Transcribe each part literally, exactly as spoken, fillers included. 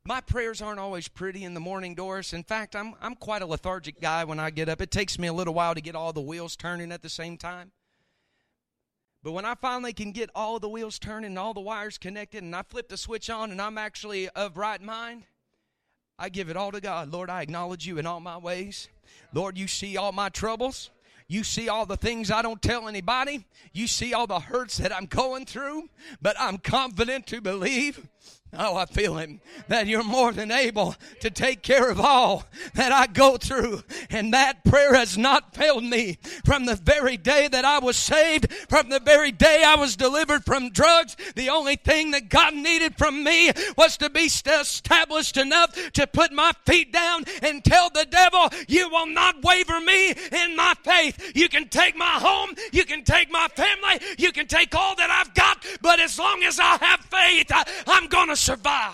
My prayers aren't always pretty in the morning, Doris. In fact, I'm I'm quite a lethargic guy when I get up. It takes me a little while to get all the wheels turning at the same time. But when I finally can get all the wheels turning and all the wires connected and I flip the switch on and I'm actually of right mind, I give it all to God. Lord, I acknowledge you in all my ways. Lord, you see all my troubles. You see all the things I don't tell anybody. You see all the hurts that I'm going through. But I'm confident to believe, oh, I feel him, that you're more than able to take care of all that I go through. And that prayer has not failed me from the very day that I was saved, from the very day I was delivered from drugs. The only thing that God needed from me was to be established enough to put my feet down and tell the devil, you will not waver me in my faith. You can take my home, you can take my family, you can take all that I've got, but as long as I have faith, I, I'm going to survive.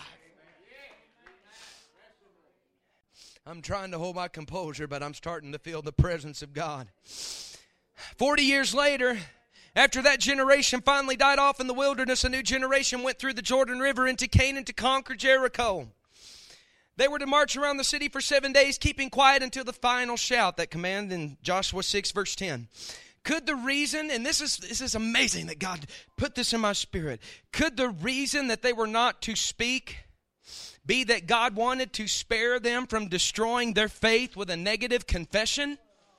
I'm trying to hold my composure, but I'm starting to feel the presence of God. Forty years later, after that generation finally died off in the wilderness, a new generation went through the Jordan River into Canaan to conquer Jericho. They were to march around the city for seven days, keeping quiet until the final shout, that command in Joshua six, verse ten. Could the reason, and this is this is amazing that God put this in my spirit, could the reason that they were not to speak be that God wanted to spare them from destroying their faith with a negative confession?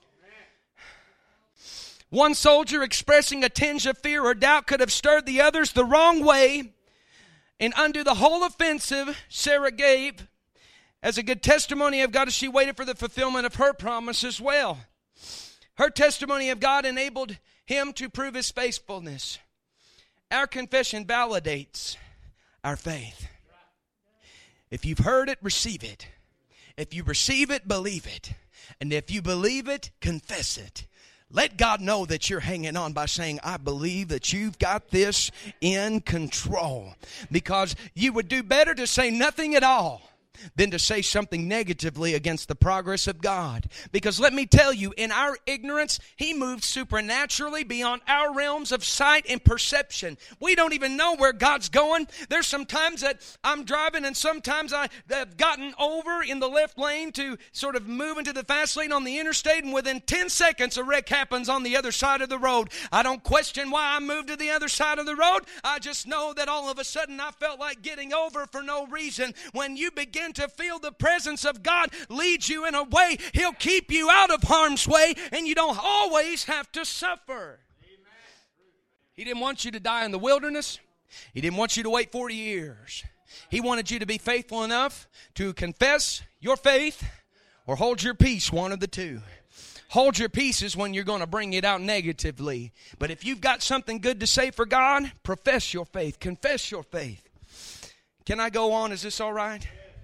One soldier expressing a tinge of fear or doubt could have stirred the others the wrong way, and undo the whole offensive Sarah gave as a good testimony of God as she waited for the fulfillment of her promise as well. Her testimony of God enabled him to prove his faithfulness. Our confession validates our faith. If you've heard it, receive it. If you receive it, believe it. And if you believe it, confess it. Let God know that you're hanging on by saying, I believe that you've got this in control. Because you would do better to say nothing at all than to say something negatively against the progress of God. Because let me tell you, in our ignorance, He moves supernaturally beyond our realms of sight and perception. We don't even know where God's going. There's some times that I'm driving and sometimes I have gotten over in the left lane to sort of move into the fast lane on the interstate, and within ten seconds a wreck happens on the other side of the road. I don't question why I moved to the other side of the road. I just know that all of a sudden I felt like getting over for no reason. When you begin to feel the presence of God lead you in a way, He'll keep you out of harm's way, and you don't always have to suffer. He didn't want you to die in the wilderness. He didn't want you to wait forty years. He wanted you to be faithful enough to confess your faith or hold your peace, one of the two. Hold your peace is when you're going to bring it out negatively. But if you've got something good to say for God, profess your faith, confess your faith. Can I go on? Is this all right?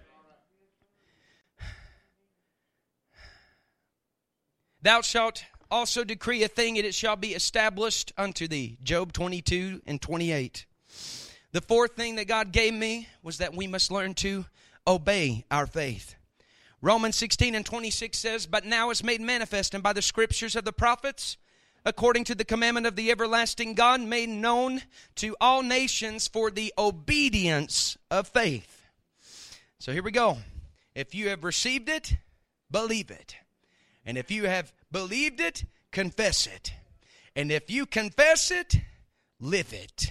Thou shalt also decree a thing, and it shall be established unto thee. Job twenty-two and twenty-eight. The fourth thing that God gave me was that we must learn to obey our faith. Romans sixteen and twenty-six says, But now is made manifest, and by the scriptures of the prophets, according to the commandment of the everlasting God, made known to all nations for the obedience of faith. So here we go. If you have received it, believe it. And if you have believed it, confess it. And if you confess it, live it.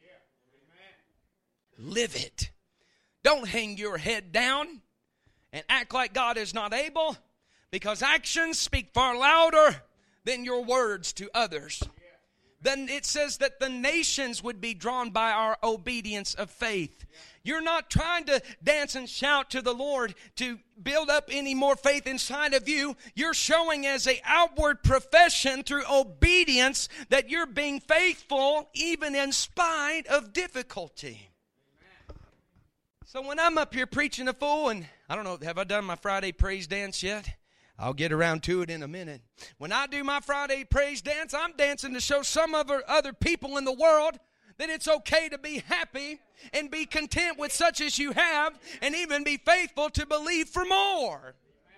Live it. Don't hang your head down and act like God is not able, because actions speak far louder than your words to others. Then it says that the nations would be drawn by our obedience of faith. You're not trying to dance and shout to the Lord to build up any more faith inside of you. You're showing as an outward profession through obedience that you're being faithful even in spite of difficulty. So when I'm up here preaching a fool, and I don't know, have I done my Friday praise dance yet? I'll get around to it in a minute. When I do my Friday praise dance, I'm dancing to show some other, other people in the world that it's okay to be happy and be content with such as you have, and even be faithful to believe for more.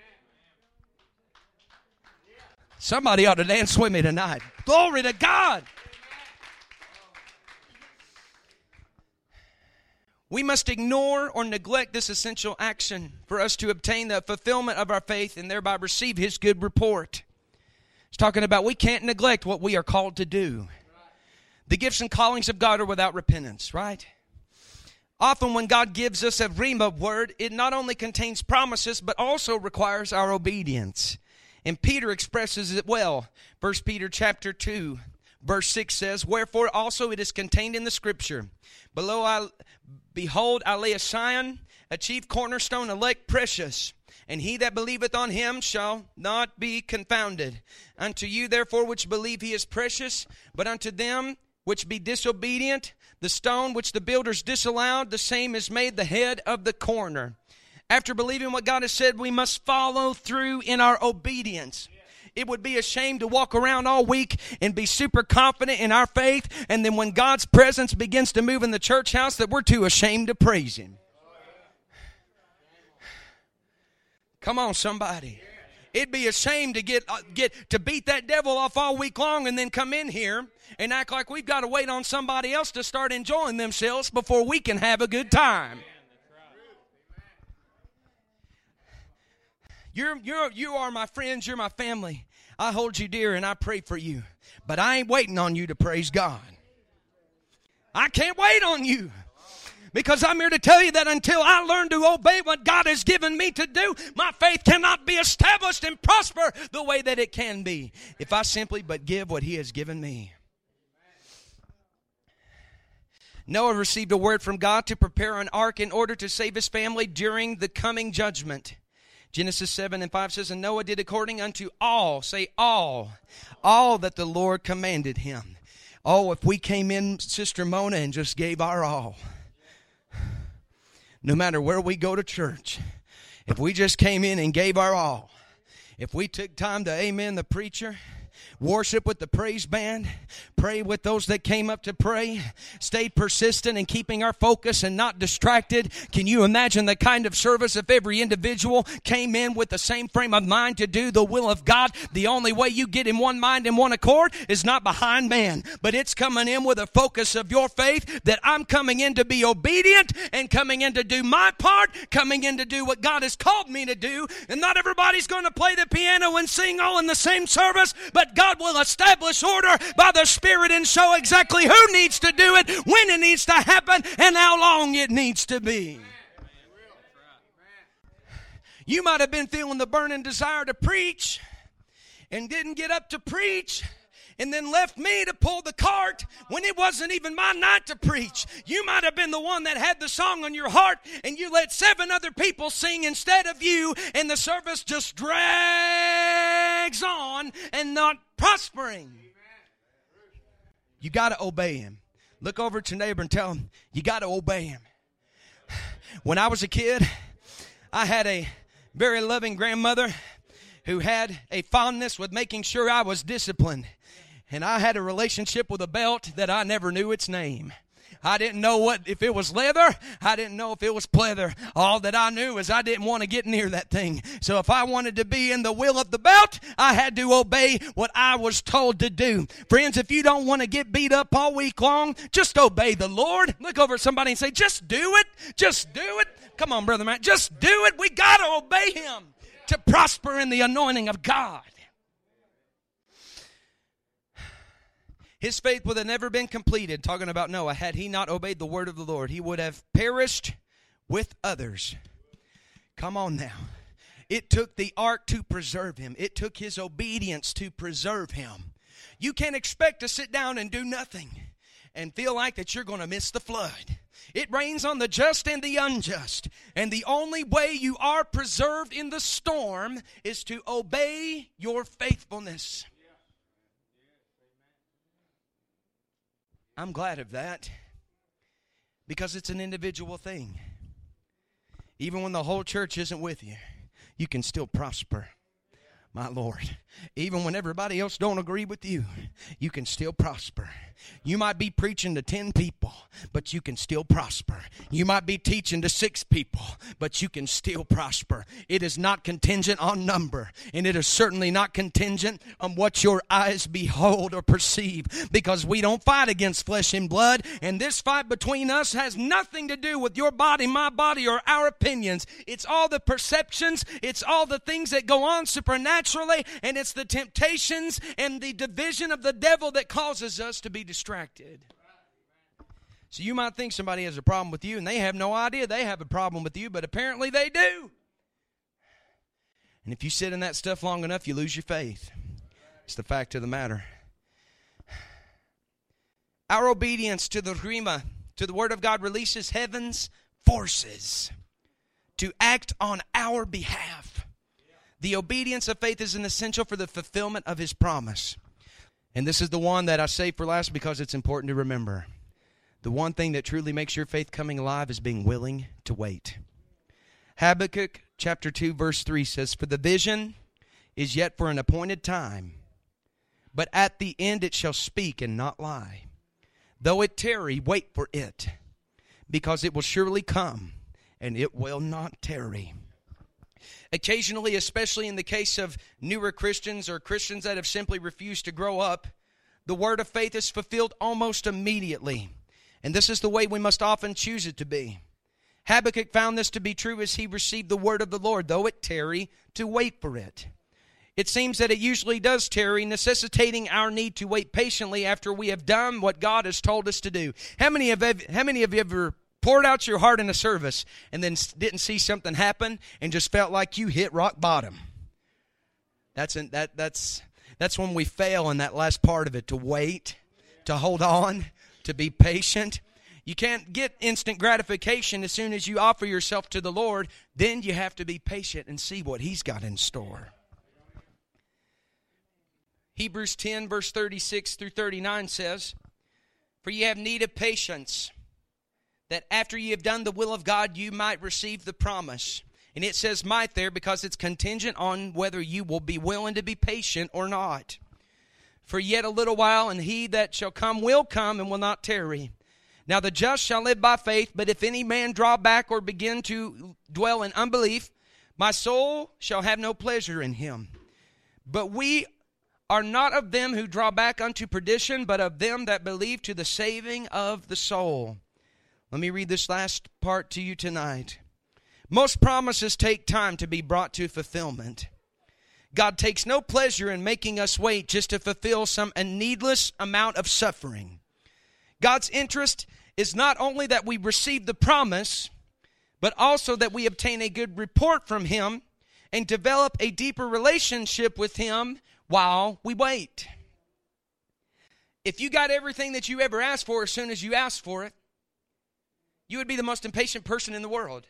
Somebody ought to dance with me tonight. Glory to God. We must ignore or neglect this essential action for us to obtain the fulfillment of our faith and thereby receive His good report. It's talking about we can't neglect what we are called to do. The gifts and callings of God are without repentance, right? Often when God gives us a rhema word, it not only contains promises, but also requires our obedience. And Peter expresses it well. First Peter chapter two, verse six says, "Wherefore also it is contained in the Scripture, Below I, behold, I lay a Sion, a chief cornerstone, elect precious. And he that believeth on him shall not be confounded. Unto you therefore which believe he is precious, but unto them which be disobedient, the stone which the builders disallowed, the same is made the head of the corner." After believing what God has said, we must follow through in our obedience. It would be a shame to walk around all week and be super confident in our faith, and then when God's presence begins to move in the church house, that we're too ashamed to praise Him. Come on, somebody. It'd be a shame to get uh, get to beat that devil off all week long and then come in here and act like we've got to wait on somebody else to start enjoying themselves before we can have a good time. You're, you're, you are my friends, you're my family. I hold you dear and I pray for you. But I ain't waiting on you to praise God. I can't wait on you. Because I'm here to tell you that until I learn to obey what God has given me to do, my faith cannot be established and prosper the way that it can be. If I simply but give what He has given me. Noah received a word from God to prepare an ark in order to save his family during the coming judgment. Genesis seven and five says, "And Noah did according unto all," say all, all that the Lord commanded him. Oh, if we came in, Sister Mona, and just gave our all. No matter where we go to church, if we just came in and gave our all, if we took time to amen the preacher, worship with the praise band, pray with those that came up to pray, stayed persistent in keeping our focus and not distracted. Can you imagine the kind of service if every individual came in with the same frame of mind to do the will of God? The only way you get in one mind and one accord is not behind man, but it's coming in with a focus of your faith that I'm coming in to be obedient and coming in to do my part, coming in to do what God has called me to do. And not everybody's going to play the piano and sing all in the same service, but God will establish order by the Spirit and show exactly who needs to do it, when it needs to happen, and how long it needs to be. You might have been feeling the burning desire to preach and didn't get up to preach and then left me to pull the cart when it wasn't even my night to preach. You might have been the one that had the song on your heart and you let seven other people sing instead of you, and the service just drags on and not prospering. You got to obey Him. Look over at your neighbor and tell him, you got to obey Him. When I was a kid, I had a very loving grandmother who had a fondness with making sure I was disciplined. And I had a relationship with a belt that I never knew its name. I didn't know what if it was leather. I didn't know if it was pleather. All that I knew is I didn't want to get near that thing. So if I wanted to be in the will of the belt, I had to obey what I was told to do. Friends, if you don't want to get beat up all week long, just obey the Lord. Look over at somebody and say, just do it. Just do it. Come on, Brother Matt. Just do it. We got to obey Him to prosper in the anointing of God. His faith would have never been completed, talking about Noah, had he not obeyed the word of the Lord. He would have perished with others. Come on now. It took the ark to preserve him. It took his obedience to preserve him. You can't expect to sit down and do nothing and feel like that you're going to miss the flood. It rains on the just and the unjust. And the only way you are preserved in the storm is to obey your faithfulness. I'm glad of that because it's an individual thing. Even when the whole church isn't with you, you can still prosper, my Lord. Even when everybody else don't agree with you, you can still prosper. You might be preaching to ten people, but you can still prosper. You might be teaching to six people, but you can still prosper. It is not contingent on number, and it is certainly not contingent on what your eyes behold or perceive, because we don't fight against flesh and blood, and this fight between us has nothing to do with your body, my body, or our opinions. It's all the perceptions, it's all the things that go on supernaturally, and it's the temptations and the division of the devil that causes us to be distracted. So you might think somebody has a problem with you, and they have no idea they have a problem with you, but apparently they do. And if you sit in that stuff long enough, you lose your faith. It's the fact of the matter. Our obedience to the Rhema, to the Word of God, releases heaven's forces to act on our behalf. The obedience of faith is an essential for the fulfillment of His promise. And this is the one that I save for last because it's important to remember. The one thing that truly makes your faith coming alive is being willing to wait. Habakkuk chapter two verse three says, "For the vision is yet for an appointed time, but at the end it shall speak and not lie. Though it tarry, wait for it, because it will surely come, and it will not tarry." Occasionally, especially in the case of newer Christians or Christians that have simply refused to grow up, the word of faith is fulfilled almost immediately. And this is the way we must often choose it to be. Habakkuk found this to be true as he received the word of the Lord, though it tarry, to wait for it. It seems that it usually does tarry, necessitating our need to wait patiently after we have done what God has told us to do. How many of, how many of you ever poured out your heart in a service and then didn't see something happen and just felt like you hit rock bottom? That's an, that that's that's when we fail in that last part of it, to wait, to hold on, to be patient. You can't get instant gratification as soon as you offer yourself to the Lord. Then you have to be patient and see what He's got in store. Hebrews ten verse thirty-six through thirty-nine says, "For ye have need of patience, that after ye have done the will of God, you might receive the promise." And it says might there because it's contingent on whether you will be willing to be patient or not. "For yet a little while, and he that shall come will come and will not tarry. Now the just shall live by faith, but if any man draw back or begin to dwell in unbelief, my soul shall have no pleasure in him. But we are not of them who draw back unto perdition, but of them that believe to the saving of the soul." Let me read this last part to you tonight. Most promises take time to be brought to fulfillment. God takes no pleasure in making us wait just to fulfill some needless amount of suffering. God's interest is not only that we receive the promise, but also that we obtain a good report from Him and develop a deeper relationship with Him while we wait. If you got everything that you ever asked for as soon as you asked for it, you would be the most impatient person in the world.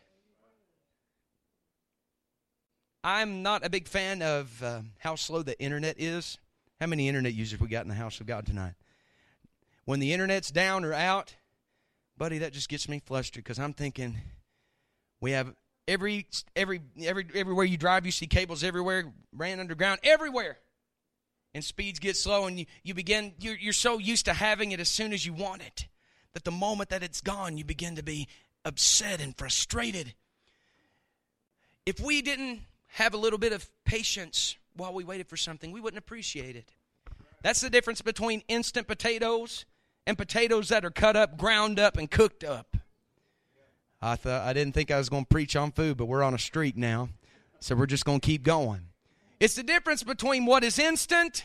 I'm not a big fan of uh, how slow the internet is. How many internet users we got in the house of God tonight? When the internet's down or out, buddy, that just gets me flustered because I'm thinking we have every every every everywhere you drive, you see cables everywhere, ran underground, everywhere. And speeds get slow, and you, you begin, you're, you're so used to having it as soon as you want it, that the moment that it's gone, you begin to be upset and frustrated. If we didn't have a little bit of patience while we waited for something, we wouldn't appreciate it. That's the difference between instant potatoes and potatoes that are cut up, ground up, and cooked up. I thought I didn't think I was going to preach on food, but we're on a streak now, so we're just going to keep going. It's the difference between what is instant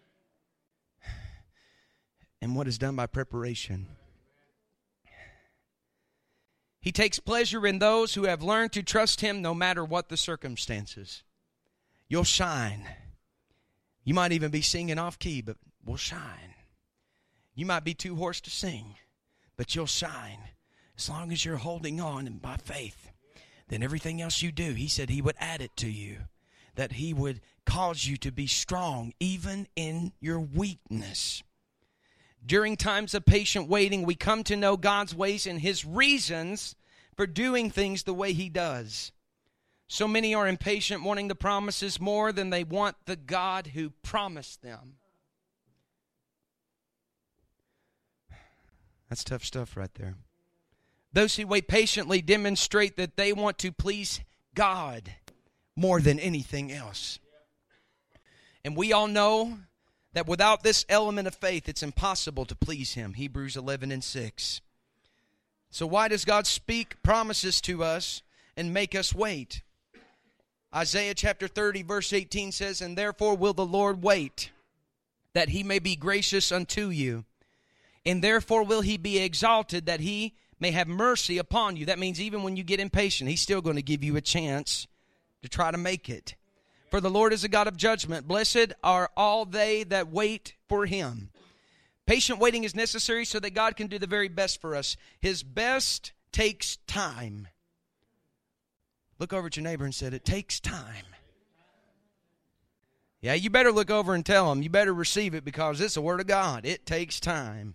and what is done by preparation. He takes pleasure in those who have learned to trust Him no matter what the circumstances. You'll shine. You might even be singing off key, but we'll shine. You might be too hoarse to sing, but you'll shine. As long as you're holding on and by faith, then everything else you do, He said He would add it to you. That He would cause you to be strong even in your weakness. During times of patient waiting, we come to know God's ways and His reasons for doing things the way He does. So many are impatient, wanting the promises more than they want the God who promised them. That's tough stuff right there. Those who wait patiently demonstrate that they want to please God more than anything else. And we all know that without this element of faith, it's impossible to please Him. Hebrews eleven and six. So why does God speak promises to us and make us wait? Isaiah chapter thirty verse eighteen says, "And therefore will the Lord wait, that He may be gracious unto you. And therefore will He be exalted, that He may have mercy upon you." That means even when you get impatient, He's still going to give you a chance to try to make it. For the Lord is a God of judgment. Blessed are all they that wait for Him. Patient waiting is necessary so that God can do the very best for us. His best takes time. Look over at your neighbor and say, it takes time. Yeah, you better look over and tell them. You better receive it because it's the Word of God. It takes time.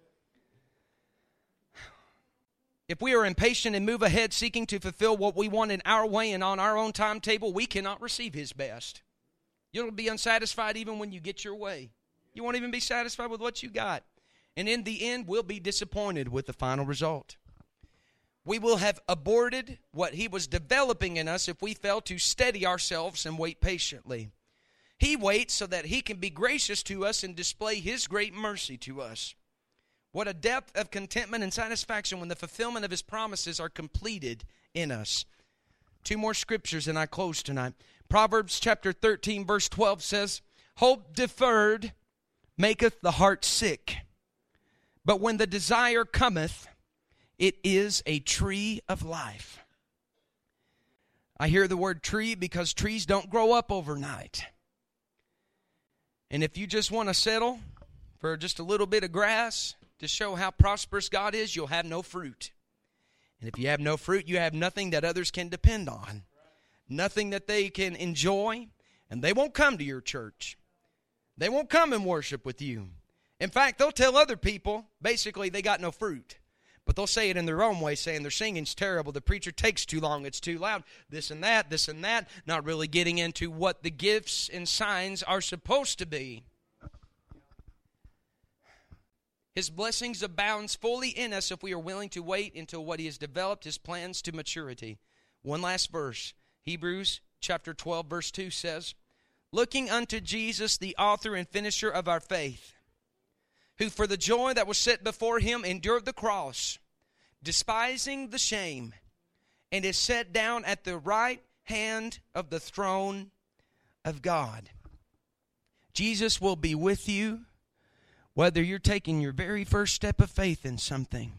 If we are impatient and move ahead seeking to fulfill what we want in our way and on our own timetable, we cannot receive His best. You'll be unsatisfied even when you get your way. You won't even be satisfied with what you got. And in the end, we'll be disappointed with the final result. We will have aborted what He was developing in us if we fail to steady ourselves and wait patiently. He waits so that He can be gracious to us and display His great mercy to us. What a depth of contentment and satisfaction when the fulfillment of His promises are completed in us. Two more scriptures and I close tonight. Proverbs chapter thirteen verse twelve says, "Hope deferred maketh the heart sick, but when the desire cometh, it is a tree of life." I hear the word tree because trees don't grow up overnight. And if you just want to settle for just a little bit of grass to show how prosperous God is, you'll have no fruit. And if you have no fruit, you have nothing that others can depend on. Nothing that they can enjoy. And they won't come to your church. They won't come and worship with you. In fact, they'll tell other people, basically, they got no fruit. But they'll say it in their own way, saying their singing's terrible, the preacher takes too long, it's too loud, this and that, this and that, not really getting into what the gifts and signs are supposed to be. His blessings abounds fully in us if we are willing to wait until what He has developed His plans to maturity. One last verse. Hebrews chapter twelve verse two says, "Looking unto Jesus, the author and finisher of our faith, who for the joy that was set before Him endured the cross, despising the shame, and is set down at the right hand of the throne of God." Jesus will be with you whether you're taking your very first step of faith in something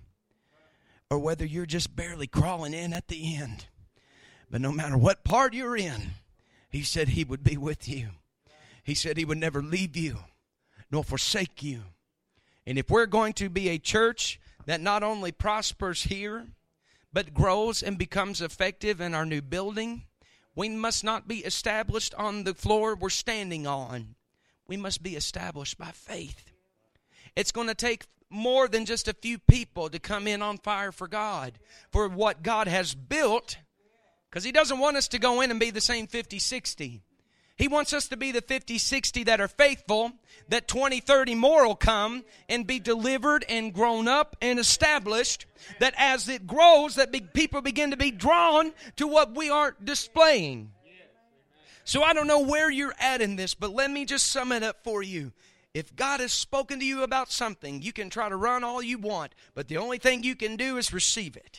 or whether you're just barely crawling in at the end. But no matter what part you're in, He said He would be with you. He said He would never leave you nor forsake you. And if we're going to be a church that not only prospers here, but grows and becomes effective in our new building, we must not be established on the floor we're standing on. We must be established by faith. It's going to take more than just a few people to come in on fire for God, for what God has built, because He doesn't want us to go in and be the same fifty, sixty. He wants us to be the fifty, sixty that are faithful, that twenty, thirty more will come and be delivered and grown up and established, that as it grows, that big people begin to be drawn to what we are displaying. So I don't know where you're at in this, but let me just sum it up for you. If God has spoken to you about something, you can try to run all you want, but the only thing you can do is receive it.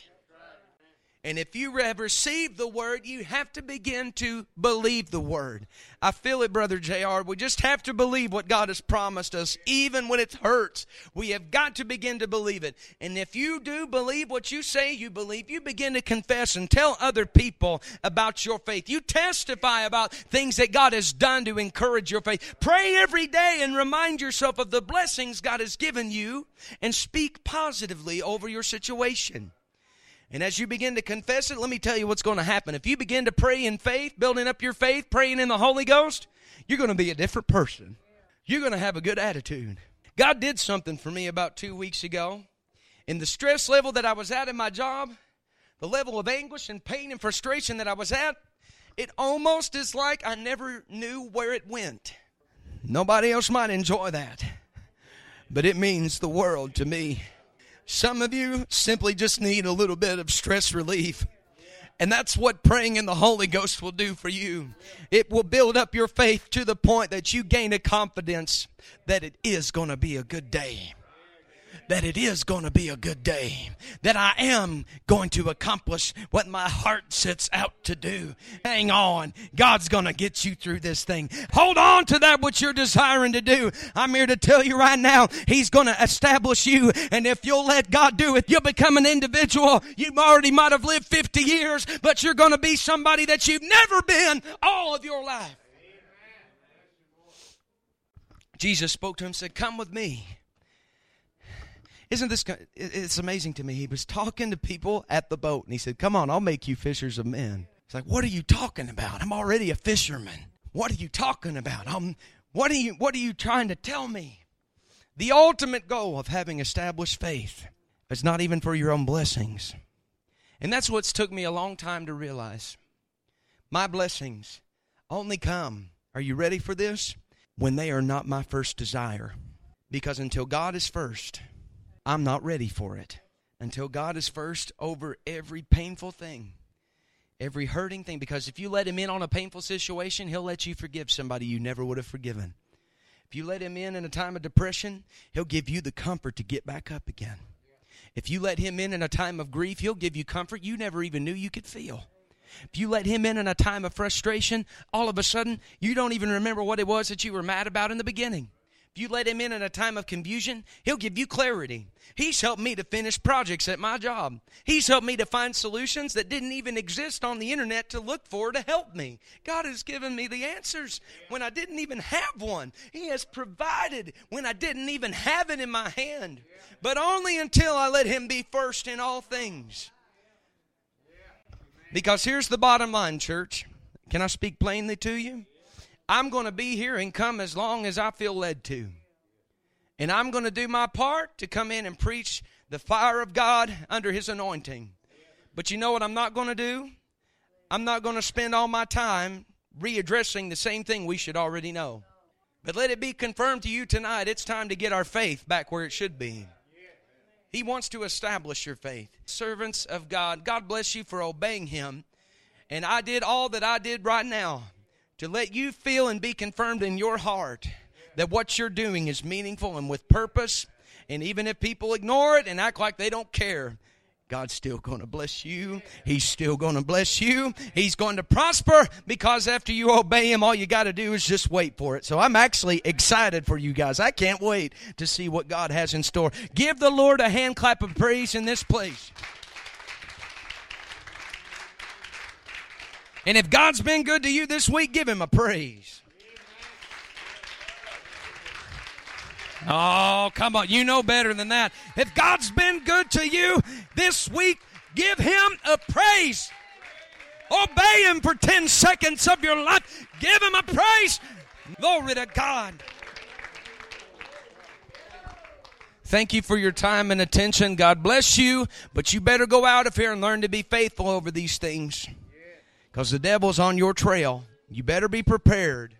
And if you have received the Word, you have to begin to believe the Word. I feel it, Brother J R. We just have to believe what God has promised us, even when it hurts. We have got to begin to believe it. And if you do believe what you say you believe, you begin to confess and tell other people about your faith. You testify about things that God has done to encourage your faith. Pray every day and remind yourself of the blessings God has given you and speak positively over your situation. And as you begin to confess it, let me tell you what's going to happen. If you begin to pray in faith, building up your faith, praying in the Holy Ghost, you're going to be a different person. You're going to have a good attitude. God did something for me about two weeks ago. In the stress level that I was at in my job, the level of anguish and pain and frustration that I was at, it almost is like I never knew where it went. Nobody else might enjoy that, but it means the world to me. Some of you simply just need a little bit of stress relief. And that's what praying in the Holy Ghost will do for you. It will build up your faith to the point that you gain a confidence that it is going to be a good day. That it is going to be a good day. That I am going to accomplish what my heart sets out to do. Hang on. God's going to get you through this thing. Hold on to that what you're desiring to do. I'm here to tell you right now, He's going to establish you. And if you'll let God do it, you'll become an individual. You already might have lived fifty years, but you're going to be somebody that you've never been all of your life. Jesus spoke to him and said, come with me. Isn't this, it's amazing to me. He was talking to people at the boat and he said, come on, I'll make you fishers of men. It's like, what are you talking about? I'm already a fisherman. What are you talking about? Um, what are you, what are you trying to tell me? The ultimate goal of having established faith is not even for your own blessings. And that's what's took me a long time to realize. My blessings only come, are you ready for this? When they are not my first desire. Because until God is first, I'm not ready for it. Until God is first over every painful thing, every hurting thing. Because if you let Him in on a painful situation, He'll let you forgive somebody you never would have forgiven. If you let Him in in a time of depression, He'll give you the comfort to get back up again. If you let Him in in a time of grief, He'll give you comfort you never even knew you could feel. If you let Him in in a time of frustration, all of a sudden, you don't even remember what it was that you were mad about in the beginning. If you let Him in in a time of confusion, He'll give you clarity. He's helped me to finish projects at my job. He's helped me to find solutions that didn't even exist on the internet to look for to help me. God has given me the answers when I didn't even have one. He has provided when I didn't even have it in my hand. But only until I let Him be first in all things. Because here's the bottom line, church. Can I speak plainly to you? I'm going to be here and come as long as I feel led to. And I'm going to do my part to come in and preach the fire of God under His anointing. But you know what I'm not going to do? I'm not going to spend all my time readdressing the same thing we should already know. But let it be confirmed to you tonight, it's time to get our faith back where it should be. He wants to establish your faith. Servants of God, God bless you for obeying Him. And I did all that I did right now to let you feel and be confirmed in your heart that what you're doing is meaningful and with purpose. And even if people ignore it and act like they don't care, God's still going to bless you. He's still going to bless you. He's going to prosper because after you obey Him, all you got to do is just wait for it. So I'm actually excited for you guys. I can't wait to see what God has in store. Give the Lord a hand clap of praise in this place. And if God's been good to you this week, give Him a praise. Oh, come on. You know better than that. If God's been good to you this week, give Him a praise. Obey Him for ten seconds of your life. Give Him a praise. Glory to God. Thank you for your time and attention. God bless you. But you better go out of here and learn to be faithful over these things. Because the devil's on your trail. You better be prepared.